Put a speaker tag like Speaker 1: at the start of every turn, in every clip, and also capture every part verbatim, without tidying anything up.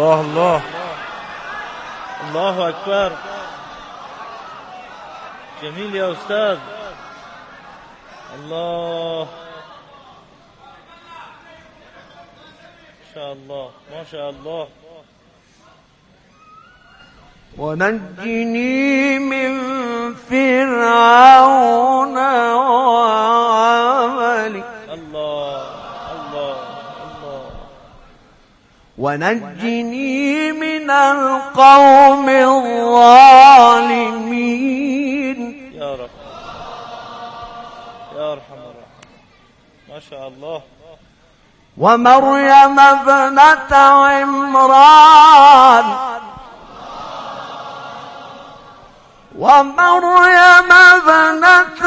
Speaker 1: الله الله الله أكبر. جميل يا أستاذ. الله ما شاء الله ما شاء الله.
Speaker 2: ونجني من فرعون وعمله.
Speaker 1: الله الله الله.
Speaker 2: ونجني من القوم الظالمين.
Speaker 1: يا رب يا أرحم الراحمين. ما شاء الله.
Speaker 2: ومريم ابنة عمران ومريم ابنة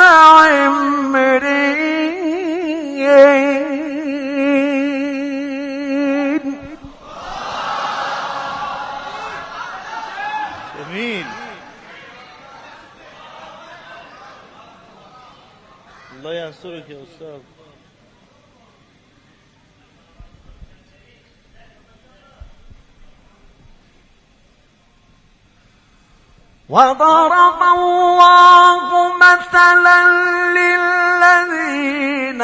Speaker 2: عمران.
Speaker 1: جميل. الله ينصرك يا أستاذ.
Speaker 2: وضرب الله مثلا للذين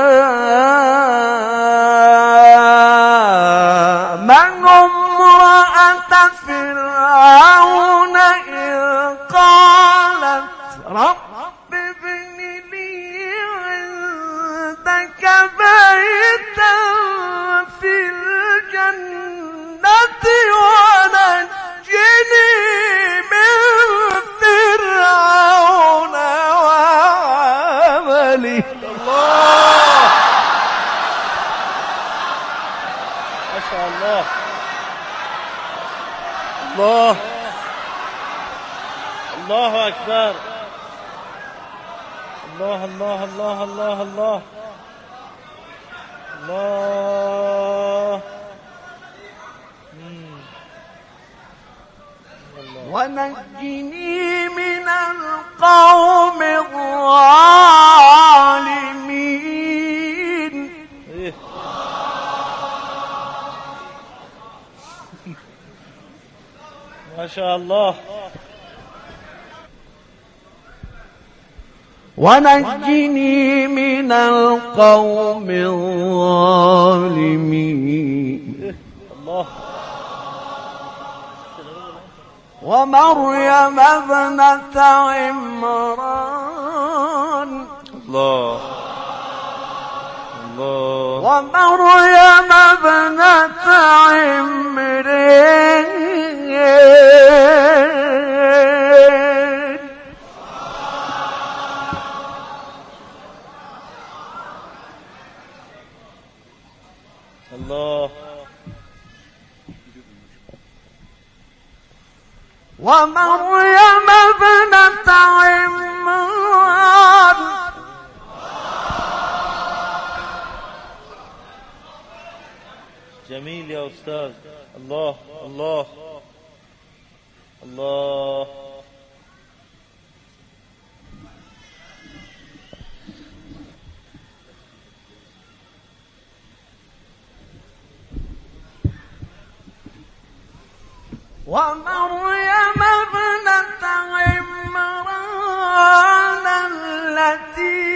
Speaker 2: آمنوا امرأة فرعون إذ قالت رب ابن لي عندك بيتا في الجنة ونجني من فرعون وعمله.
Speaker 1: الله ما شاء الله. الله الله أكبر. الله الله الله الله الله الله.
Speaker 2: ونجني من القوم الظالمين.
Speaker 1: إيه. ما شاء الله.
Speaker 2: ونجني من القوم الظالمين.
Speaker 1: الله.
Speaker 2: ومريم ابنة عمران.
Speaker 1: الله الله.
Speaker 2: ومريم ابنة عمران.
Speaker 1: الله.
Speaker 2: ومريم ابنة عمران.
Speaker 1: جميل يا أستاذ. الله الله الله.
Speaker 2: ومريم ابنة عمران التي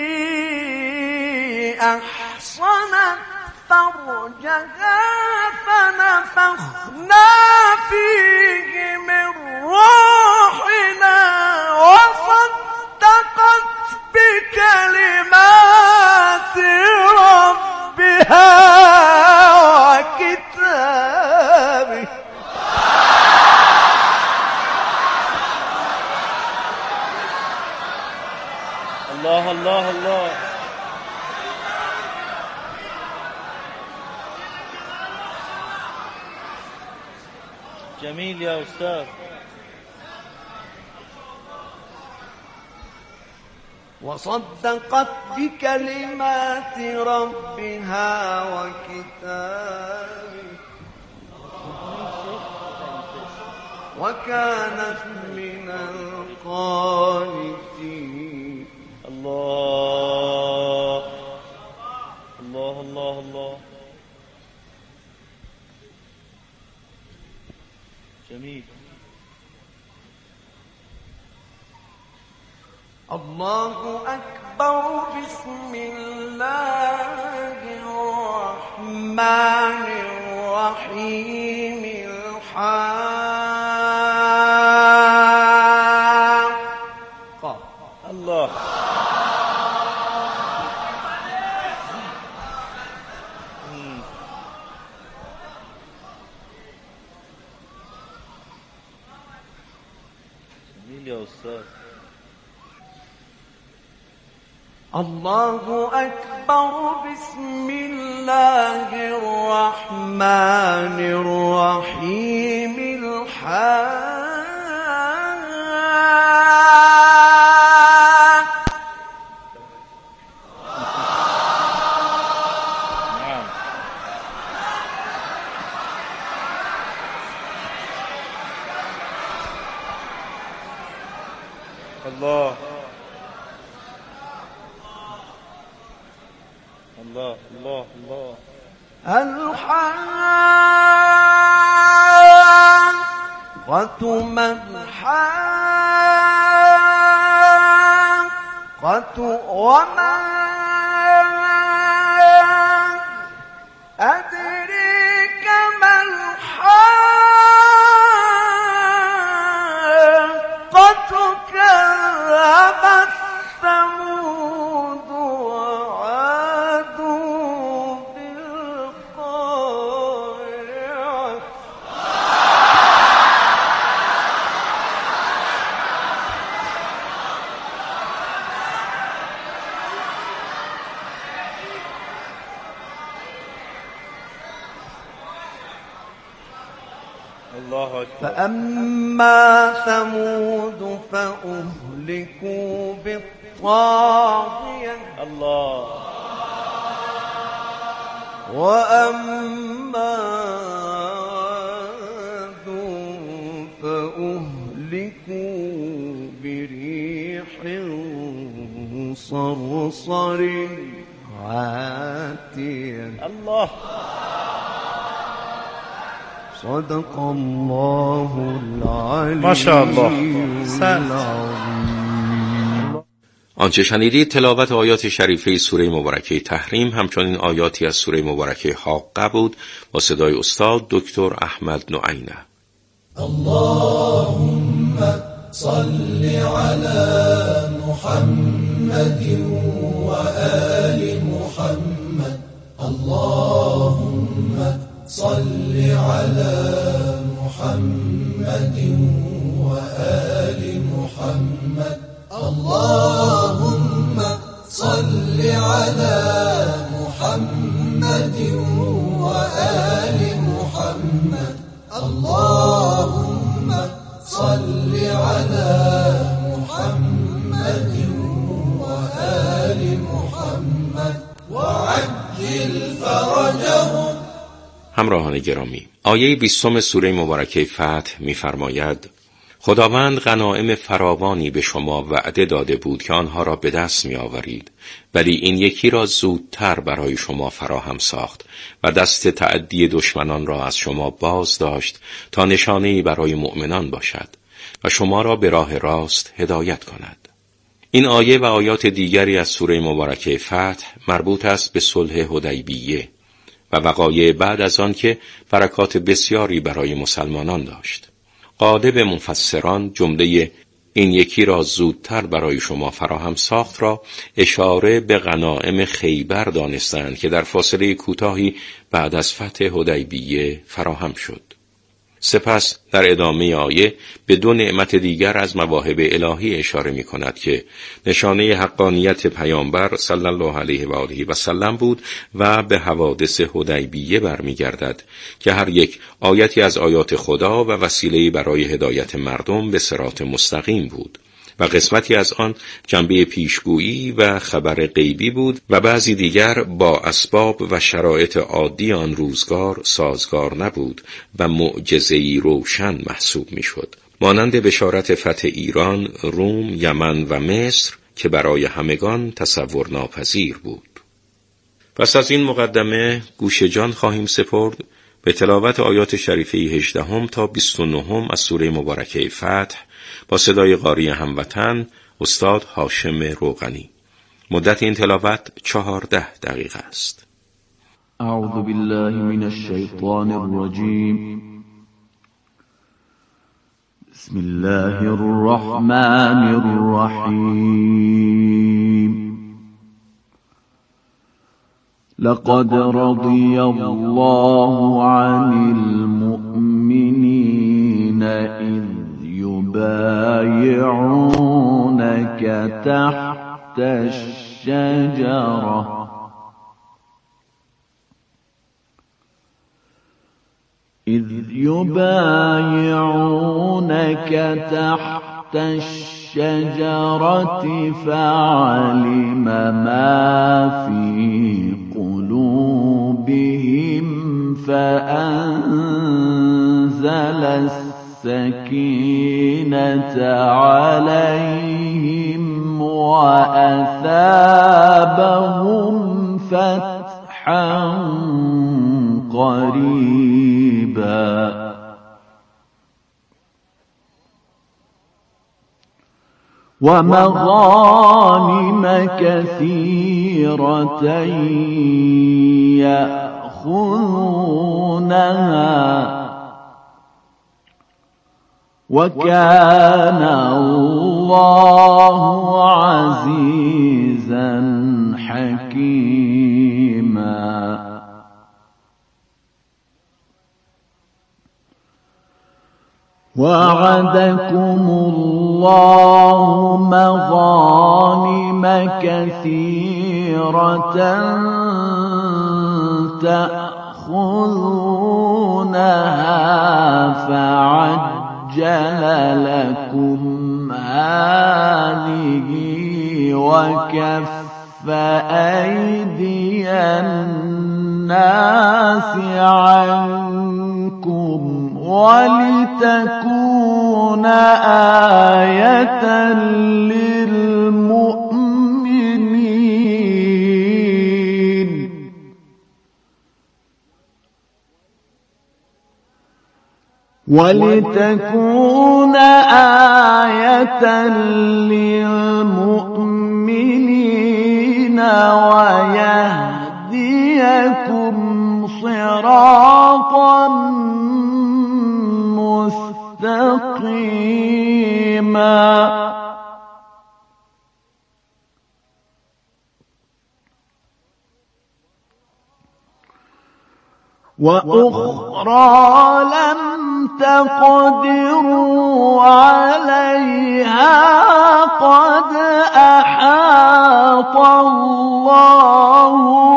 Speaker 2: أحصنت فرجها فنفخنا فيه من روحنا وصدقت بكلمات ربها وكتابه.
Speaker 1: الله الله الله. جميل يا أستاذ.
Speaker 2: وصدقت بكلمات ربها وكتابه وكانت من القانتين.
Speaker 1: الله الله الله الله.
Speaker 2: الله أكبر بسم الله الرحمن الرحيم الحاقة
Speaker 1: الله جميل يا أستاذ.
Speaker 2: الله أكبر بسم الله الرحمن الرحيم الحاقة.
Speaker 1: الله الله الله الله
Speaker 2: الحاقة ما الحاقة وما أدريك ما الحاقة كذبت ثمود وعاد بالقارعة.
Speaker 1: الله أكبر.
Speaker 2: فأما ثمود فأهلكوا بالطاغية
Speaker 1: الله
Speaker 2: وأما عاد فأهلكوا بريح صرصر عاتية.
Speaker 1: الله
Speaker 2: صدق الله العلی
Speaker 1: ماشاءالله.
Speaker 2: العظیم.
Speaker 3: آنچه شنیدید تلاوت آیات شریفه سوره مبارکه تحریم، همچنین آیاتی از سوره مبارکه حاقه بود با صدای استاد دکتر احمد نعینه.
Speaker 4: اللهم صل على محمد و آل محمد. اللهم صل على محمد و آل محمد. اللهم صل على محمد و آل محمد. اللهم صل على محمد و آل محمد وعجل فرجهم.
Speaker 3: همراهان گرامی، آیه بیستم سوره مبارکه فتح می‌فرماید: خداوند غنایم فراوانی به شما وعده داده بود که آنها را به دست می آورید، ولی این یکی را زودتر برای شما فراهم ساخت و دست تعدی دشمنان را از شما باز داشت تا نشانه‌ای برای مؤمنان باشد و شما را به راه راست هدایت کند. این آیه و آیات دیگری از سوره مبارکه فتح مربوط است به صلح حدیبیه و وقایع بعد از آن که برکات بسیاری برای مسلمانان داشت. غالب مفسران جمله این یکی را زودتر برای شما فراهم ساخت را اشاره به غنایم خیبر دانستند که در فاصله کوتاهی بعد از فتح حدیبیه فراهم شد. سپس در ادامه آیه به دو نعمت دیگر از مواهب الهی اشاره می کند که نشانه حقانیت پیامبر صلی الله علیه و آله و سلم بود و به حوادث حدیبیه برمیگردد که هر یک آیتی از آیات خدا و وسیله‌ای برای هدایت مردم به صراط مستقیم بود و قسمتی از آن جنبه پیشگویی و خبر غیبی بود و بعضی دیگر با اسباب و شرایط عادی آن روزگار سازگار نبود و معجزه‌ای روشن محسوب می‌شد، مانند بشارت فتح ایران، روم، یمن و مصر که برای همگان تصور ناپذیر بود. پس از این مقدمه گوش جان خواهیم سپرد به تلاوت آیات شریفه هجدهم تا بیست و نهم از سوره مبارکه فتح با صدای قاری هموطن استاد هاشم روغنی. مدت این تلاوت چهارده دقیقه است.
Speaker 5: اعوذ بالله من الشیطان الرجیم. بسم الله الرحمن الرحیم. لقد رضي الله عن المؤمنين إذ يبايعونك تحت الشجرة إذ يبايعونك تحت الشجرة فعلم ما في قلوبهم فأنزل السكينة عليهم وأثابهم فتحا قريبا ومغانم كثيرة يأخذونها وكان الله عزيزا حكيما. وعدكم الله مغانم كثيرة تأخذونها فعجل لكم هذه وكف أيدي الناس عنكم ولتكون آية للمؤمنين ولتكون آية للمؤمنين ويهديكم صراطا مستقيما. وأخرى لم تقدروا عليها قد أحاط الله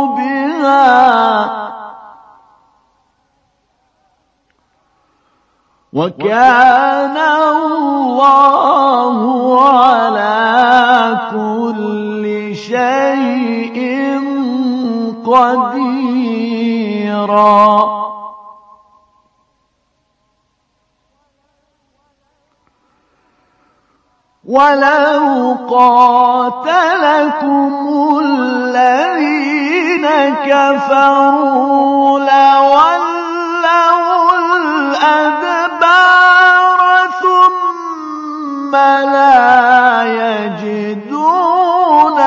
Speaker 5: بها وكان الله على كل شيء قديرا. ولو قاتلكم الذين كفروا لولوا الأدبار ثم لا يجدون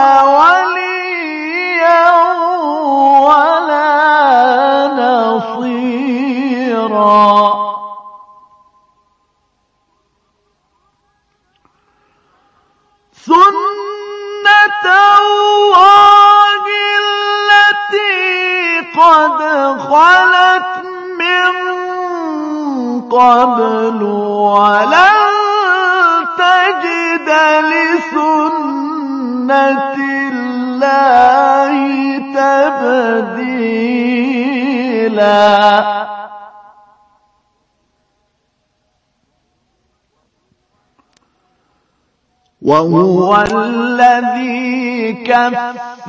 Speaker 5: وليا ولا نصيرا. سنة الله التي قد خلت من قبل ولن تجد لسنة الله تبديلا. وهو الذي كف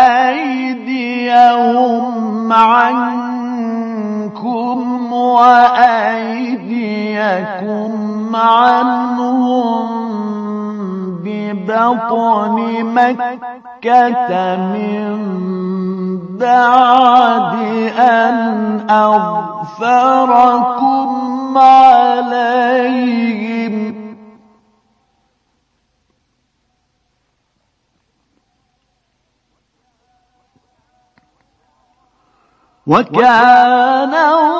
Speaker 5: أيديهم عنكم وأيديكم عنهم ببطن مكة من بعد أن أظفركم عليهم وكان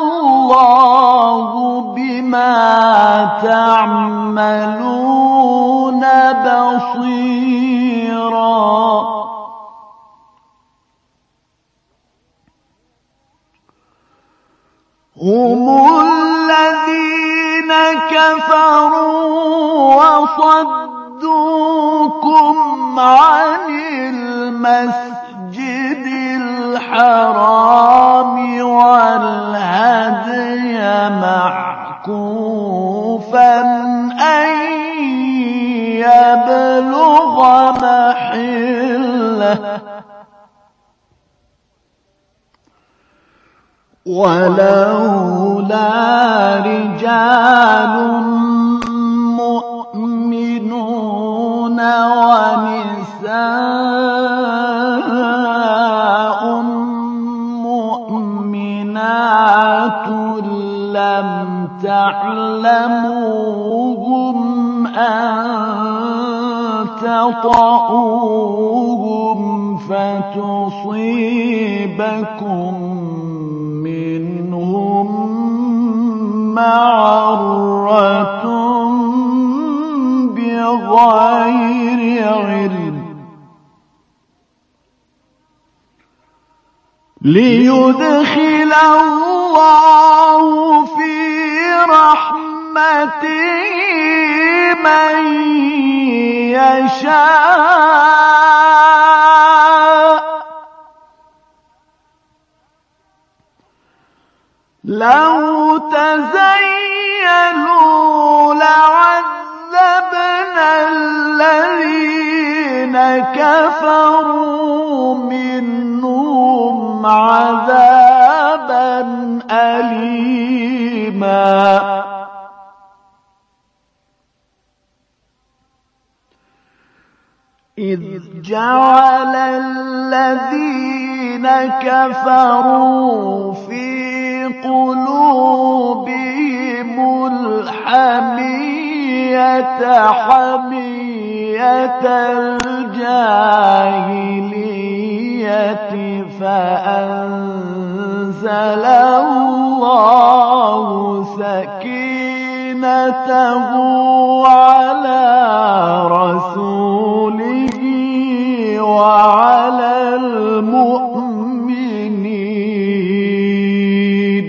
Speaker 5: الله بما تعملون بصيرا. هم الذين كفروا وصدوكم عن المسجد الحرام والهدي معكوفا أن يبلغ محله ولولا رجال مؤمنون ونساء مؤمنات لم تعلموهم أن تطؤوهم فتصيبكم منهم معرة بغير علم ليدخل الله في رحمته من يشاء. لو تزيلوا لعذبنا الذين كفروا منهم عذابا أليما. إذ جعل الذين كفروا في قلوبهم الحمية حمية الجاهلية فأنزل الله سكينته على رسوله وعلى المؤمنين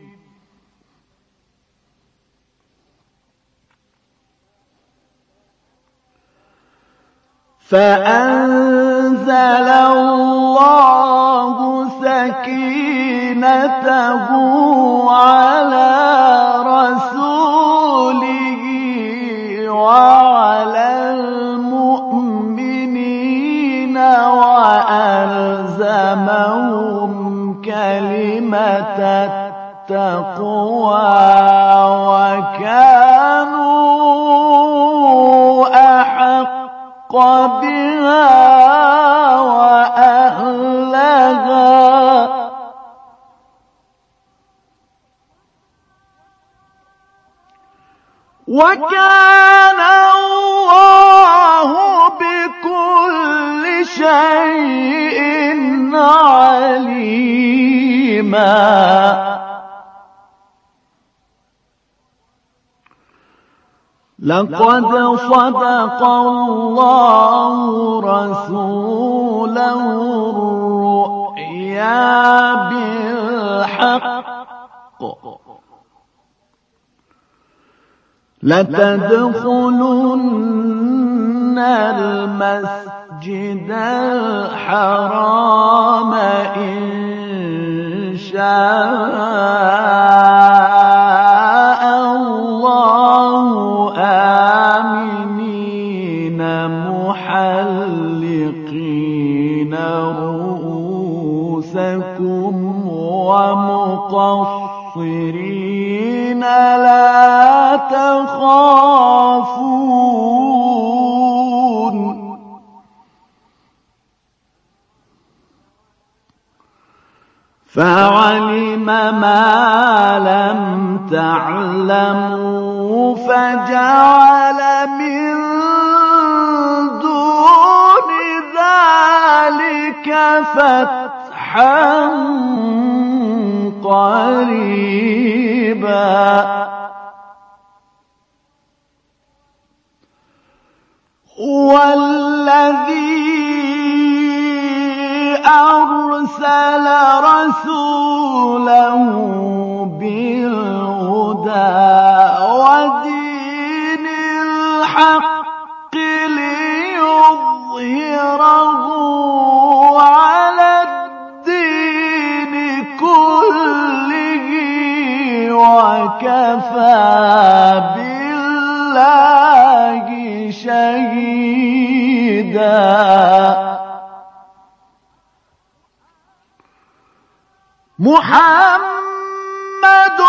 Speaker 5: فأنزل الله سكينته على رسوله وعلى المؤمنين وألزمهم كلمة التقوى وكانوا أحق بها وأهلها. وكان الله بكل شيء عليما. لقد صدق الله رسوله الرؤيا بالحق لتدخلن المسجد الحرام إن شاء الله آمنين محلقين رؤوسكم ومقصرين لا تخافون. فعلم ما لم تعلموا فجعل من دون ذلك فتحا قريبا هو الذي أرسل رسوله بالهدى ودين الحق ليظهره على الدين كله وكفى بالله شهيدا محمد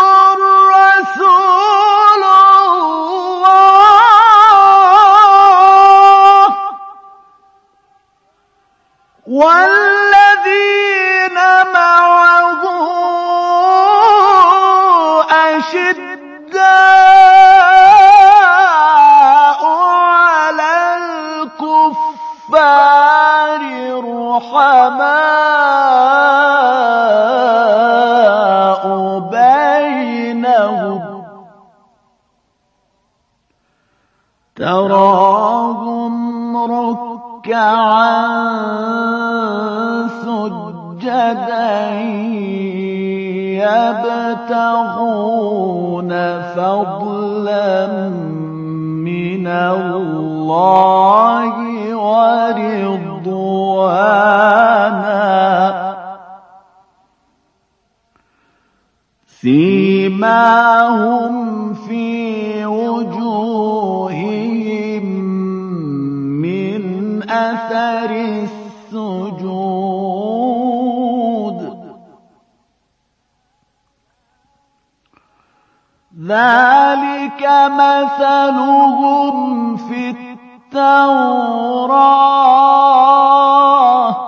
Speaker 5: رسول الله والذين معه أشداء على الكفار رحماء بينهم تراهم ركعا سجدا يبتغون فضلا من الله ورضوانا سيماهم في وجوههم من أثر السجود ذلك مثلهم في التوراة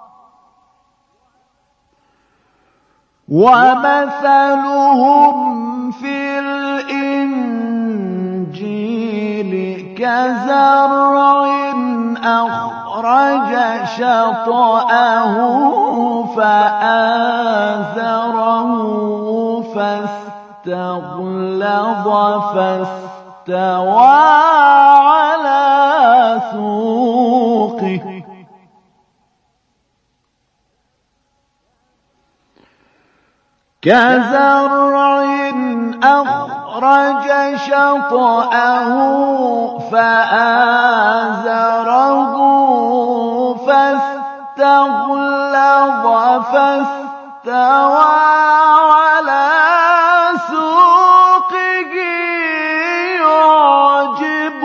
Speaker 5: ومثلهم في الإنجيل كزرع أخرج شطأه فآزره فاستغلظ فاستوى على سوقه كزرع أخرج شطأه فآزره فاستغلظ فاستوى على سوقه يعجب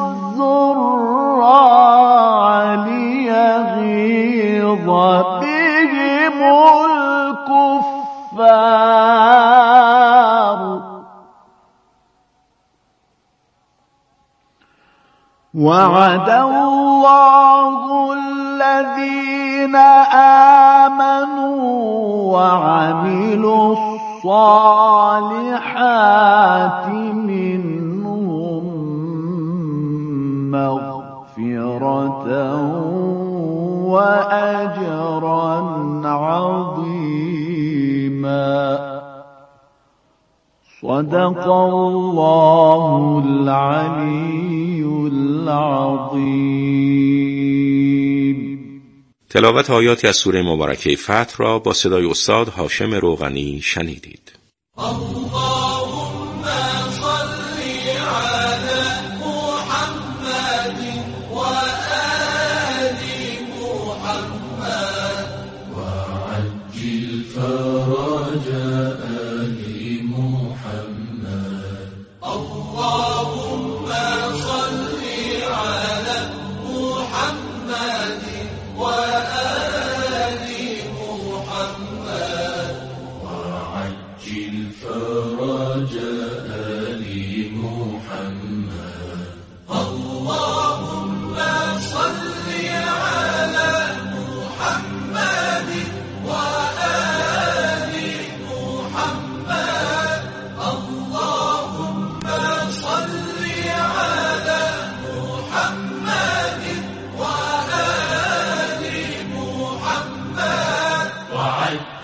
Speaker 5: الزراع ليغيظ بهم الكفار وعد الله الذين آمنوا وعملوا الصالحات منهم مغفرة وأجرا عظيما صدق الله العلي العظيم.
Speaker 3: تلاوت آیاتی از سوره مبارکه فتح را با صدای استاد هاشم روغنی شنیدید.
Speaker 4: اللهم صل على محمد وآل محمد وعجل فرج آل محمد. اللهم صل على محمد وآل محمد وعجل فرج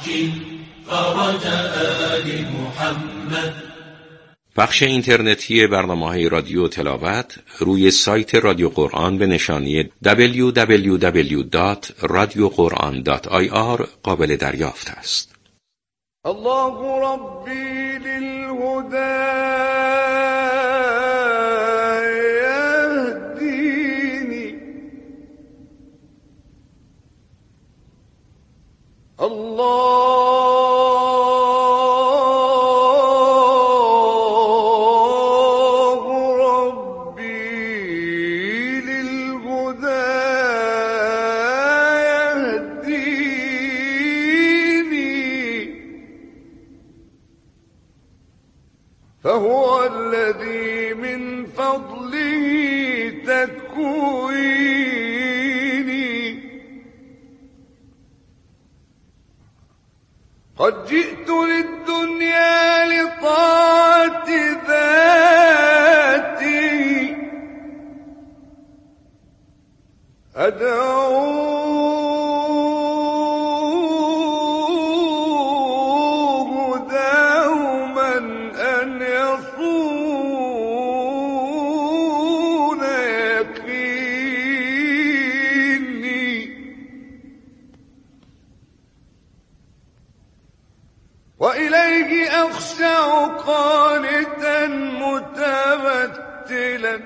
Speaker 4: وعجل فرج آل محمد.
Speaker 3: بخش اینترنتی برنامه‌های رادیو تلاوت روی سایت رادیو قرآن به نشانی دبلیو دبلیو دبلیو دات رادیو قرآن دات آی آر قابل دریافت است.
Speaker 2: الله ربی للهدى يهديني الله فهو الذي من فضله تكويني قد جئت للدنيا لطاعة ذاتي أدعو وإليه أخشع قانتا متبتلا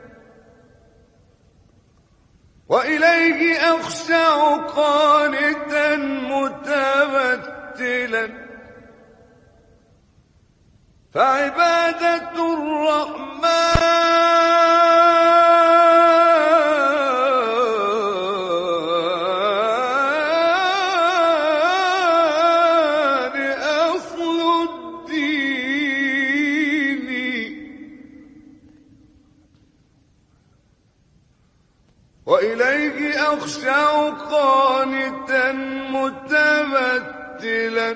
Speaker 2: وإليه أخشع قانتا متبتلا فعبادة الرحمن وإليه أخشع قانتا متبتلا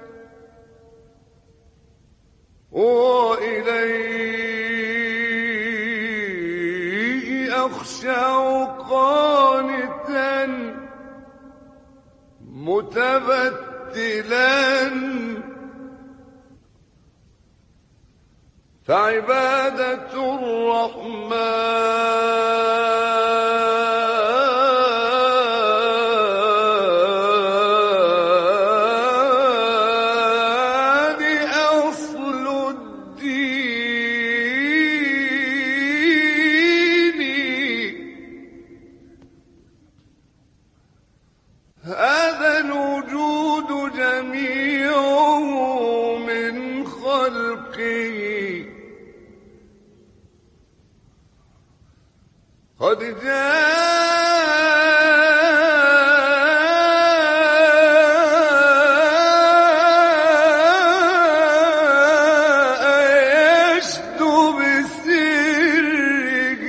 Speaker 2: وإليه أخشع قانتا متبتلا فعبادة الرحمن هذا الوجود جميعه من خلقه قد جاء يشدو بسره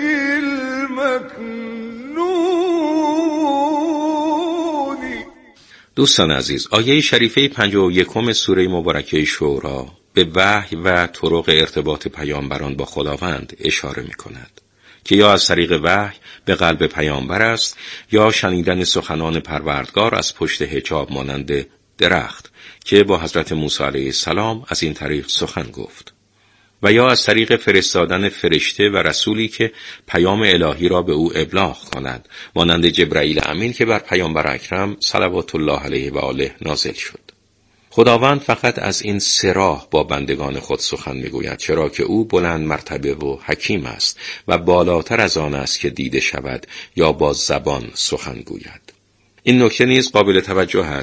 Speaker 2: المكنون.
Speaker 3: دوستان عزیز، آیه شریفه پنجاه و یکم سوره مبارکه شورا به وحی و طرق ارتباط پیامبران با خداوند اشاره می کند که یا از طریق وحی به قلب پیامبر است یا شنیدن سخنان پروردگار از پشت حجاب مانند درخت که با حضرت موسی علیه السلام از این طریق سخن گفت، و یا از طریق فرستادن فرشته و رسولی که پیام الهی را به او ابلاغ کند مانند جبرائیل امین که بر پیامبر اکرم صلوات الله علیه و آله نازل شد. خداوند فقط از این سه راه با بندگان خود سخن میگوید، چرا که او بلند مرتبه و حکیم است و بالاتر از آن است که دیده شود یا با زبان سخن گوید. این نکته نیز قابل توجه است